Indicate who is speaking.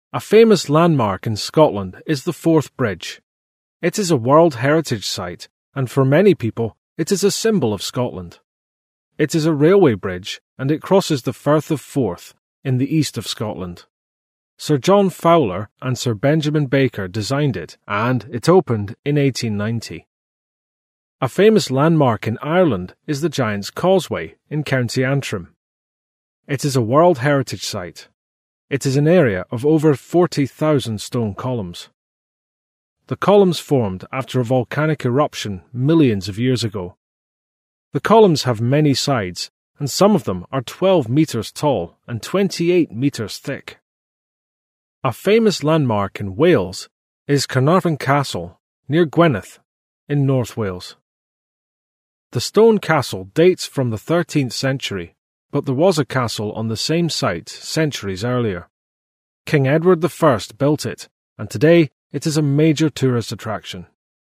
Speaker 1: A famous landmark in Scotland is the Forth Bridge. It is a World Heritage Site, and for many people, it is a symbol of Scotland. It is a railway bridge, and it crosses the Firth of Forth in the east of Scotland. Sir John Fowler and Sir Benjamin Baker designed it, and it opened in 1890. A famous landmark in Ireland is the Giant's Causeway in County Antrim. It is a World Heritage Site. It is an area of over 40,000 stone columns. The columns formed after a volcanic eruption millions of years ago. The columns have many sides, and some of them are 12 metres tall and 28 metres thick. A famous landmark in Wales is Carnarvon Castle, near Gwynedd, in North Wales. The stone castle dates from the 13th century, but there was a castle on the same site centuries earlier. King Edward I built it, and today it is a major tourist attraction.